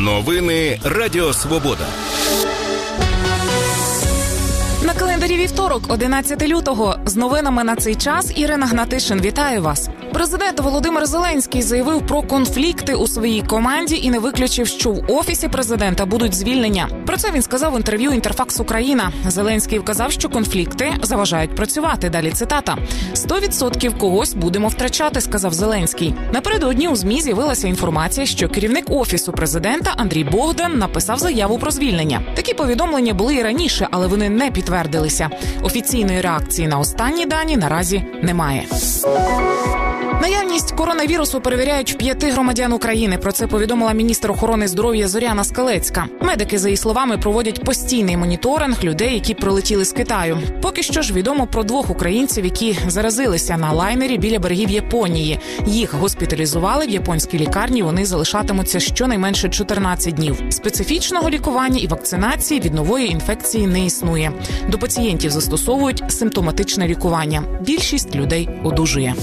Новини Радіо Свобода. На календарі вівторок, 11 лютого. З новинами на цей час Ірина Гнатишин. Вітаю вас. Президент Володимир Зеленський заявив про конфлікти у своїй команді і не виключив, що в Офісі президента будуть звільнення. Про це він сказав в інтерв'ю «Інтерфакс Україна». Зеленський вказав, що конфлікти заважають працювати. Далі цитата. «100% когось будемо втрачати», – сказав Зеленський. Напередодні у ЗМІ з'явилася інформація, що керівник Офісу президента Андрій Богдан написав заяву про звільнення. Такі повідомлення були і раніше, але вони не підтвердилися. Офіційної реакції на останні дані наразі немає. Наявність коронавірусу перевіряють в 5 громадян України. Про це повідомила міністр охорони здоров'я Зоряна Скалецька. Медики, за її словами, проводять постійний моніторинг людей, які прилетіли з Китаю. Поки що ж відомо про 2 українців, які заразилися на лайнері біля берегів Японії. Їх госпіталізували в японській лікарні, вони залишатимуться щонайменше 14 днів. Специфічного лікування і вакцинації від нової інфекції не існує. До пацієнтів застосовують симптоматичне лікування. Більшість людей одужує.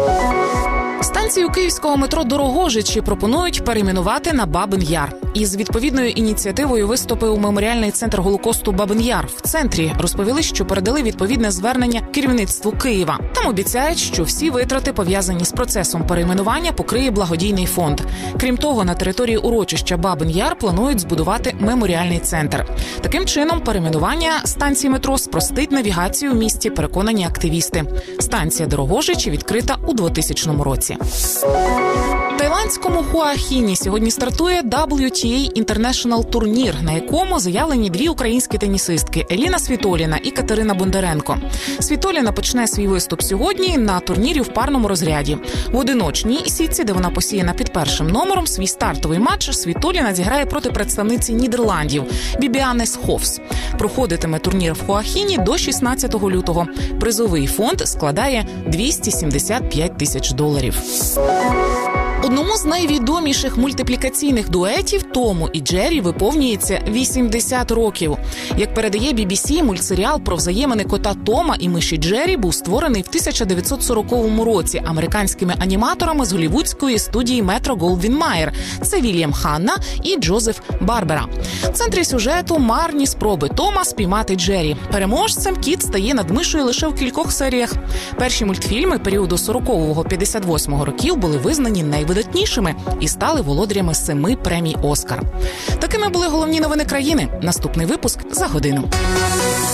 Станцію київського метро Дорогожичі пропонують перейменувати на Бабин Яр. Із відповідною ініціативою виступив меморіальний центр Голокосту Бабин Яр. В центрі розповіли, що передали відповідне звернення керівництву Києва. Там обіцяють, що всі витрати, пов'язані з процесом перейменування, покриє благодійний фонд. Крім того, на території урочища Бабин Яр планують збудувати меморіальний центр. Таким чином, перейменування станції метро спростить навігацію в місті, переконані активісти. Станція Дорогожичі відкрита у 2000 році. В тайландському Хуахіні сьогодні стартує WTA International турнір, на якому заявлені 2 українські тенісистки – Еліна Світоліна і Катерина Бондаренко. Світоліна почне свій виступ сьогодні на турнірі в парному розряді. В одиночній сітці, де вона посіяна під першим номером, свій стартовий матч Світоліна зіграє проти представниці Нідерландів Бібіани Сховс. Проходитиме турнір в Хуахіні до 16 лютого. Призовий фонд складає $275 тисяч. Одному з найвідоміших мультиплікаційних дуетів Тому і Джері виповнюється 80 років. Як передає BBC, мультсеріал про взаємини кота Тома і миші Джері був створений в 1940 році американськими аніматорами з голлівудської студії Метро-Голдвін-Майер. Це Вільям Ханна і Джозеф Барбера. В центрі сюжету марні спроби Тома спіймати Джері. Переможцем кіт стає над мишою лише в кількох серіях. Перші мультфільми періоду 40-58 років були визнані найвидатнішими і стали володарями 7 премій «Оскар». Такими були головні новини країни. Наступний випуск за годину.